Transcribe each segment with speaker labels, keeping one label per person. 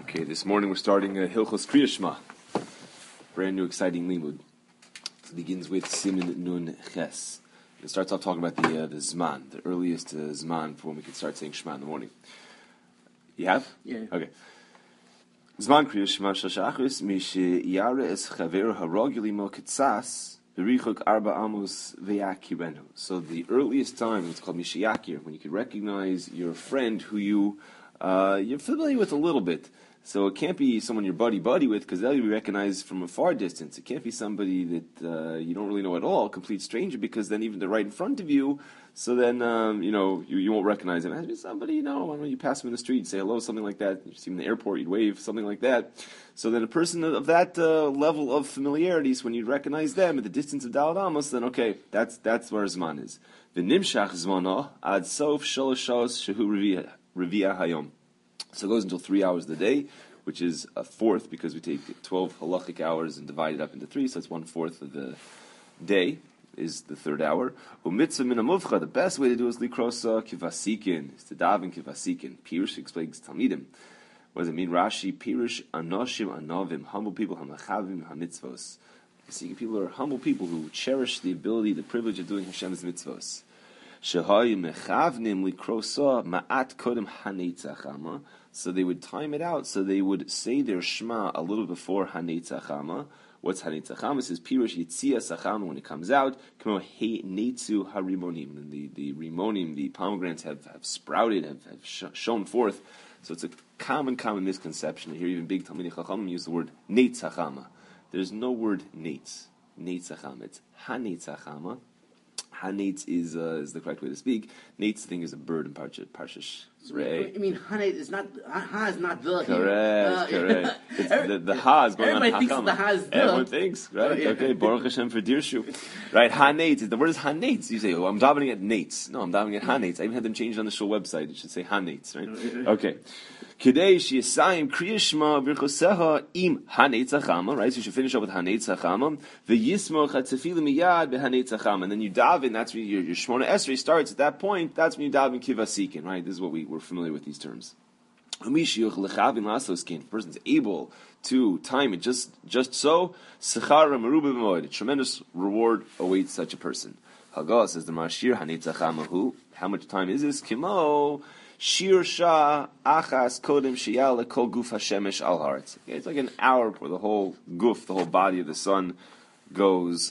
Speaker 1: Okay, this morning we're starting Hilchos Kriya Shema, brand new exciting limud. It begins with Siman Nun Ches. It starts off talking about the Zman, the earliest Zman for when we can start saying Shema in the morning. You have?
Speaker 2: Yeah.
Speaker 1: Okay. Zman Kriya Shema Shashachris Mishi Yara Es Chaver Harogili Mo Ketzas Berichuk Arba Amos Veyakirenu. So the earliest time, it's called Mishiyakir, when you can recognize your friend who you're familiar with a little bit. So it can't be someone you're buddy with, because they'll be recognized from a far distance. It can't be somebody that you don't really know at all, a complete stranger, because then even they're right in front of you, so then you won't recognize them. It has to be somebody, when you pass them in the street, say hello, something like that. You see them in the airport, you'd wave, something like that. So then a person of that level of familiarity, so when you recognize them at the distance of Daled Amos, then okay, that's where Zman is. V'nimshach Zmano ad sof shalosh shos shehu Revia Hayom. So it goes until 3 hours of the day, which is a fourth, because we take 12 halachic hours and divide it up into 3, so it's 1/4 of the day is the third hour. Umitzvah min hamuvcha, the best way to do is likrosa kivasikin, is to daven kivasikin. Pirush explains Talmidim. What does it mean? Rashi, Pirush anoshim anovim, humble people, hamachavim hamitzvos. Kivasikin people are humble people who cherish the ability, the privilege of doing Hashem's mitzvos. So they would time it out, so they would say their Shema a little before Hanetzachama. What's Hanetzachama? It says Pirush Yitzias Achama, when it comes out. Kamo He Netzu Harimonim, and the rimonim, the pomegranates have sprouted, have shown forth. So it's a common misconception. Here even big Talmidei Chachamim use the word Netzachama. There's no word Netzachama. It's Hanetzachama. Hanetz is the correct way to speak. Netz thing is a bird in Parshish.
Speaker 2: I mean, Hanetz is not. Ha is not the.
Speaker 1: Correct. It's the Ha is going on.
Speaker 2: Everybody thinks the Ha is the.
Speaker 1: Everyone thinks, right? Okay, Baruch Hashem for Dirshu. Right, Hanetz. The word is Hanetz. You say, "Oh, I'm davening at Netz." No, I'm davening at Hanetz. I even had them changed on the show website. It should say Hanetz, right? Okay. Kidei sheyasayim kriya shema v'irchoseha im hanetzachama. Right, so you should finish up with hanetzachama. V'yismoch hatzefila miyad b'hanetzachama, and then you daven. That's when your Shmona Esrei starts. At that point, that's when you daven kivasikin. Right, this is what we're familiar with these terms. If a person's able to time it just so, a tremendous reward awaits such a person. Haggah says the Mashir hanetzachama. How much time is this? Kimo. Shir Shah Achas Kodem Shiyal Kol Guf Hashemesh Al Haaretz. It's like an hour before the whole guf, the whole body of the sun, goes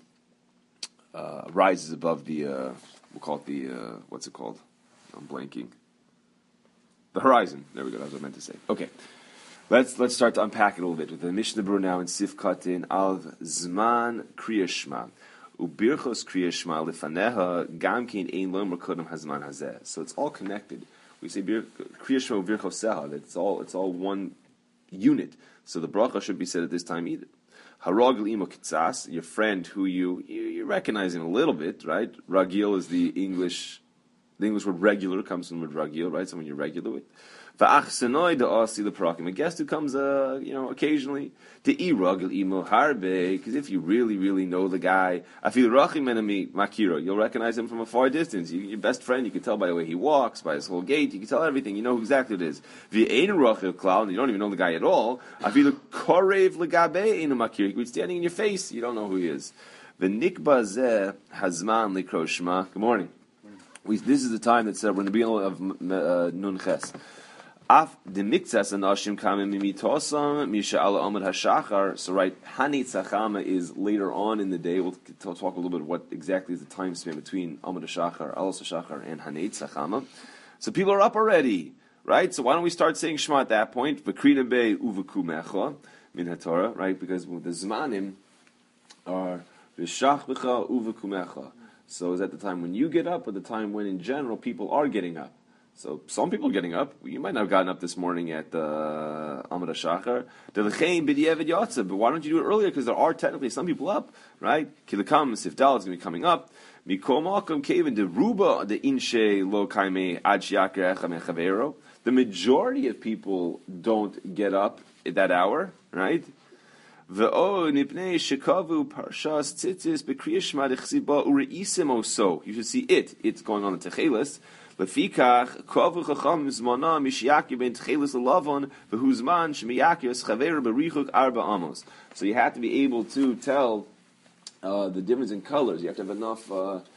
Speaker 1: rises above the we'll call it the what's it called? I'm blanking. The horizon. There we go. That's what I meant to say. Okay, let's start to unpack it a little bit with the Mishnah Berurah now in Sif Katin Al Zman Kriya Shema. Ubirchos Kriya Shema lefaneha gam kein ein lo merkodem hazman hazeh. So it's all connected. We say Kriya Shema ubirchoseha. It's all one unit. So the bracha should be said at this time either. Haragil imo kitzas, your friend who you recognize him a little bit, right? Ragil is the English word regular comes from the word ragil, right? Someone you're regular with. Va'achsenoi da'asi l'parakim. A guest who comes, occasionally to iragil imo harbe. Because if you really know the guy, afil rachim enemi makiro, you'll recognize him from a far distance. Your best friend, you can tell by the way he walks, by his whole gait. You can tell everything. You know who exactly it is. V'ein rachil klal, and you don't even know the guy at all. Afil korev legabe eno makiro. He could be standing in your face. You don't know who he is. V'nikba zeh hazman likro shema. Good morning. This is the time that we're in the beginning of Nun Ches. Af the mikzas anashim kamim mitosam misha'ala amud hashachar. So right, hanetzachama is later on in the day. We'll talk a little bit what exactly is the time span between amud hashachar, alos hashachar, and hanetzachama. So people are up already, right? So why don't we start saying Shema at that point? V'krina be uvakumecha min haTorah, right? Because the zmanim are v'shach b'cha uvakumecha. So is that the time when you get up, or the time when, in general, people are getting up? So some people are getting up. You might not have gotten up this morning at Amud HaShachar. But why don't you do it earlier? Because there are technically some people up, right? Kilakam Sifdal is going to be coming up. The majority of people don't get up at that hour, right? So you should see it. It's going on the Techeles. Lefikach kovu chacham zmana mishiyaki ben tchelis alavon v'huzman shemiyakis chaver berichuk arba amos. So you have to be able to tell the difference in colors. You have to have enough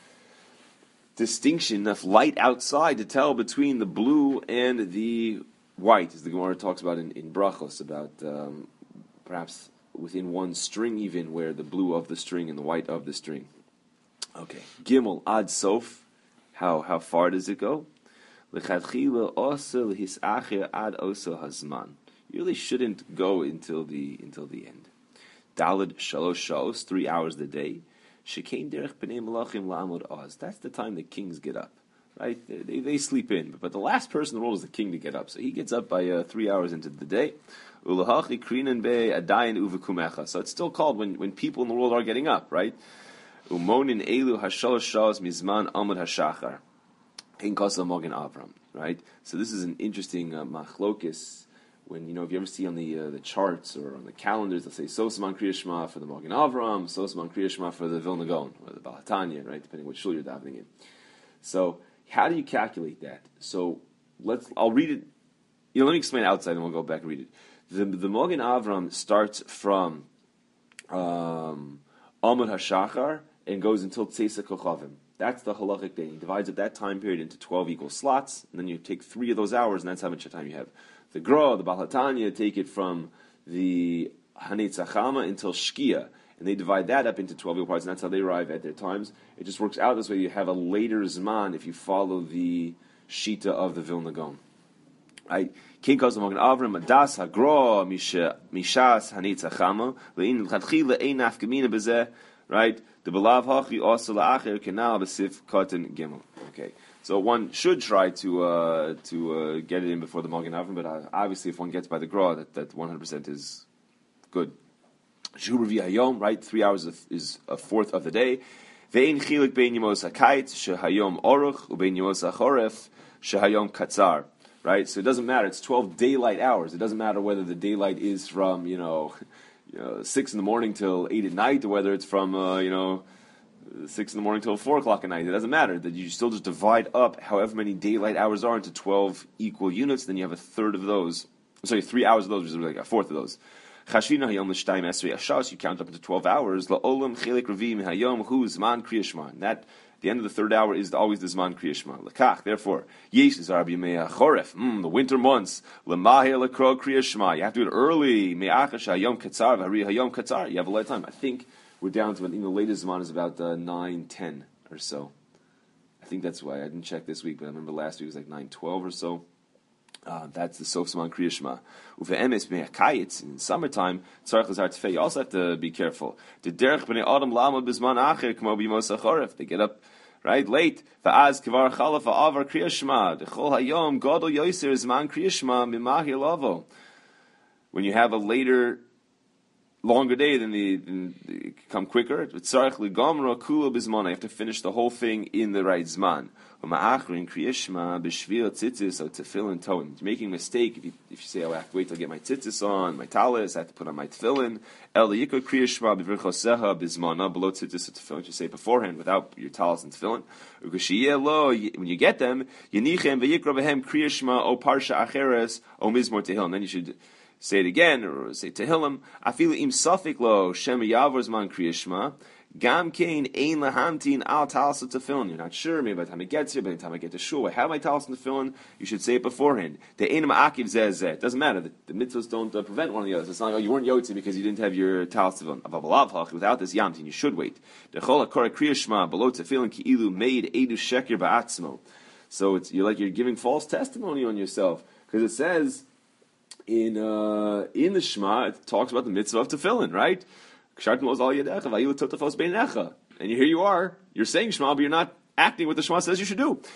Speaker 1: distinction, enough light outside to tell between the blue and the white, as the Gemara talks about in Brachos, about perhaps within one string even, where the blue of the string and the white of the string. Okay, Gimel ad sof. How far does it go? Lechatchila osa lehisacher ad osa hazman. You really shouldn't go until the end. Daled shalosh shaos, 3 hours a day. Shekein derech b'nei malachim la'amod oz. That's the time the kings get up, right? They sleep in, but the last person in the world is the king to get up. So he gets up by 3 hours into the day. Ulahachi krinen be adayin uvekumecha. So it's still called when people in the world are getting up, right? Umonin elu hashalosh shaos mizman amod hashachar. Hein kasa mogen Avram, right? So this is an interesting machlokis. When, if you ever see on the charts or on the calendars, they'll say Sosman Kriya Shema for the Mogen Avram, Sosman Kriya Shema for the Vilna Gaon, or the Baal HaTanya, right, depending what shul you're davening in. So, how do you calculate that? So, I'll read it, let me explain it outside and we'll go back and read it. The Mogen Avram starts from Amud HaShachar and goes until Tzeisa Kochavim. That's the halachic day. He divides up that time period into 12 equal slots, and then you take 3 of those hours, and that's how much time you have. The Gra, the Baal HaTanya, take it from the Hanetz Achama until Shkia, and they divide that up into 12 equal parts, and that's how they arrive at their times. It just works out this way. You have a later Zman if you follow the Shita of the Vilna Gaon. Right? King calls the Mogen Avram, Das HaGra, Mishas Hanetz Achama, Le'in L'chadchila Ein Nafkamina B'zeh, right? The Belav Hachi Osa La'acher Kenal B'sif Katan Gimel. Okay. So one should try to get it in before the Mogen Avram, but obviously if one gets by the Gra, that 100% is good. Shu Revi Hayom, right? 3 hours is a fourth of the day. Ve'in chilik bein yemos hakait shehayom oruch ubein yemos hachoref shehayom katzar. Right? So it doesn't matter. It's 12 daylight hours. It doesn't matter whether the daylight is from 6 in the morning till 8 at night, or whether it's from 6 in the morning till 4 o'clock at night. It doesn't matter. That you still just divide up however many daylight hours are into 12 equal units. Then you have a third of those. 3 hours of those, which is like a fourth of those. Chashvina hayom l'shtayim esrei ashas. You count up to 12 hours. La'olam chelik revim hayom hu zman kriya shema. That the end of the third hour is always the zman kriya shema. Lekach. Therefore, yesh is Rabbi Meah choref. The winter months. Lemaheh lekro kriya shema. You have to do it early. Me'achash hayom katzar v'hari hayom katzar. You have a lot of time. I think we're down to, the latest Zman is about 9:10 or so. I think that's why. I didn't check this week, but I remember last week it was like 9:12 or so. That's the Sof Zman Kriya Shema. Uve'emes me'akayitz, in summertime, tzarech l'zar tefei, you also have to be careful. The derech b'nei adam lamod b'zman acher, k'mo b'yimos ha'choref. They get up, right, late. Va'az k'var chalaf ha'avar Kriya Shema. D'chol hayom godol yoser zman Kriya Shema mimahir lavo. When you have a longer day, then they come quicker. You have to finish the whole thing in the right zman. So tefillin toim. You're making a mistake if you say, I have to wait till I get my tzitzis on, my talis, I have to put on my tefillin. You say beforehand without your talis and tefillin. When you get them, then you should say it again, or say Tehillim. Afilu im safik lo shem yavor zman kriya shema. Gam kain ein lahamtin al talis tefillin. You're not sure. Maybe by the time it gets here, by the time I get to shul, I have my talis and tefillin. You should say it beforehand. The einam akiv zeh. It doesn't matter. The mitzvahs don't prevent one of the others. It's not like you weren't yotzi because you didn't have your talis tefillin. Without this yamtin, you should wait. The chol hakora kriya shema below tefillin ki ilu made edu sheker ba'atzmo. So you're giving false testimony on yourself, because it says in the Shema, it talks about the mitzvah of tefillin, right? And here you are, you're saying Shema, but you're not acting what the Shema says you should do.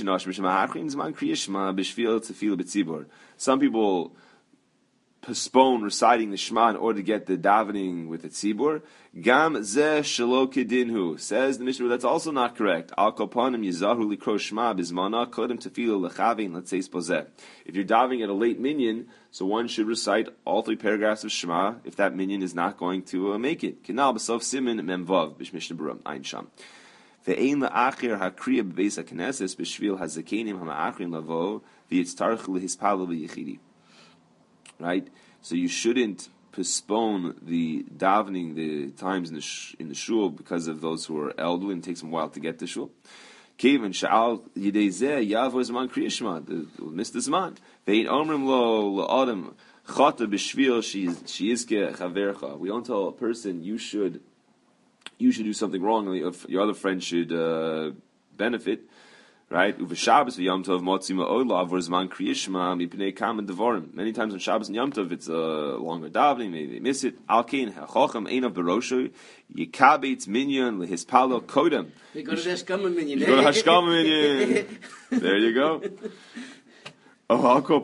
Speaker 1: Some people postpone reciting the Shema in order to get the davening with the tzibur. Gam zeh shelo kedinhu, says the Mishnah. That's also not correct. Al kopanim yizahu likro Shema bizmana kodem tefillah lechavin letzeis pozeh. If you're davening at a late minyan, so one should recite all 3 paragraphs of Shema if that minyan is not going to make it. Kinal b'sof simin memvav b'shmishna buram ein sham. Ve'ein la'achir hakriya b'beis ha'knesses b'shvil hazakenim hama'achrin lavo v'yitztarch lehispal v'yichidi. Right? So you shouldn't postpone the davening, the times in the shul because of those who are elderly and it takes them a while to get to shul. Kevin sha'al yidei zeh yavo zman kriya shema, miss the zman. Ve'ein omrim lo la'adam chata b'shvil she'izke chavercha. We don't tell a person you should do something wrong, if your other friend should benefit, right? Uve Shabbos v'Yom Tov motzi ma'od la'avor zman kriya shema mipnei kam and devarim. Many times on Shabbos and Yom Tov it's a longer davening, maybe they miss it. Al kein ha'chochem einav berosho yikabetz minyan lehispalo kodem.
Speaker 2: You go to the Hashkama minyan.
Speaker 1: You go to Hashkama minyan. There you go. Or you go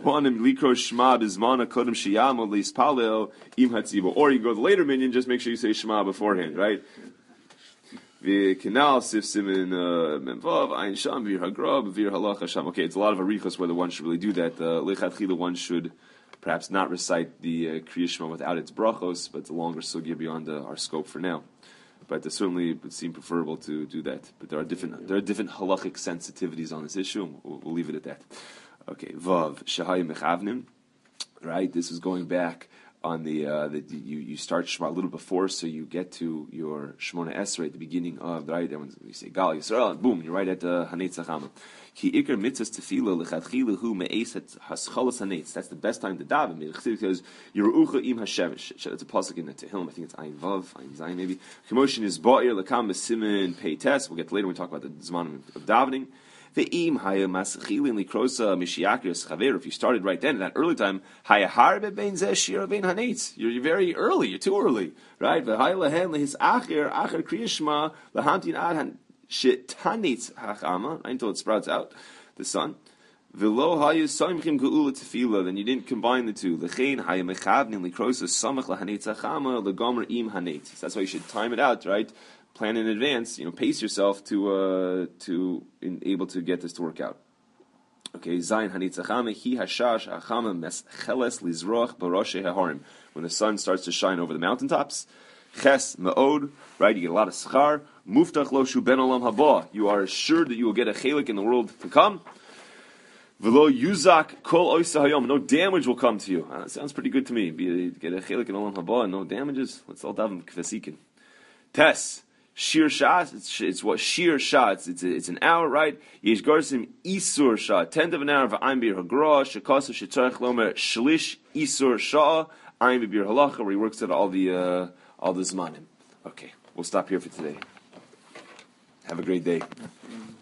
Speaker 1: the later minyan, just make sure you say Shema beforehand, right? The canal sif simin memvav ein sham vir hagrab vir halacha sham. Okay, it's a lot of arichos whether one should really do that. Lechatchila one should perhaps not recite the Kriya Shema without its brachos, but it's a longer sugya beyond our scope for now. But certainly it would seem preferable to do that. But there are different halachic sensitivities on this issue. We'll leave it at that. Okay, vav shahai mechavnim. Right, this is going back on the you start Shema a little before, so you get to your Shemona Esrei at the beginning of right. And when you say Gal Yisrael, and boom, you're right at the Hanetz Hachama. Ki ikar mitzvahs tefila lechatchila hu me'es et haschalas hanetz. That's the best time to daven because Yerucha im hashemesh. That's a pasuk in the Tehillim. I think it's Ayin Vav, Ayin Zayin maybe. Commotion is ba'ir lekam b'simin pei tes. We'll get to later when we talk about the zman of davening. If you started right then, at that early time, you're very early, you're too early, right? Until it sprouts out, the sun. Then you didn't combine the two. That's why you should time it out, right? Plan in advance, pace yourself to able to get this to work out. Okay, Zayin Hanitzachame Hi Hashash Achama Mescheles Lizroch Baroshe Hahorim. When the sun starts to shine over the mountaintops, Ches Me'od, right? You get a lot of schar. Muftach Lo Shu Ben Olam Haba. You are assured that you will get a chelik in the world to come. V'lo Yuzak Kol Oisa Hayom. No damage will come to you. Sounds pretty good to me. Get a chelik in Olam Haba and no damages. Let's all daven k'vesikin. Tes. Shir Shah, it's what Shir Shah, it's an hour, right? Yesh Garsim Isur Shah, 10th of an hour of Ayin Bir Hagra, Shekasa Shetzarech Lomer Shlish Isur Shah, Ayin Bir Halacha, where he works at all the zmanim. Okay, we'll stop here for today. Have a great day.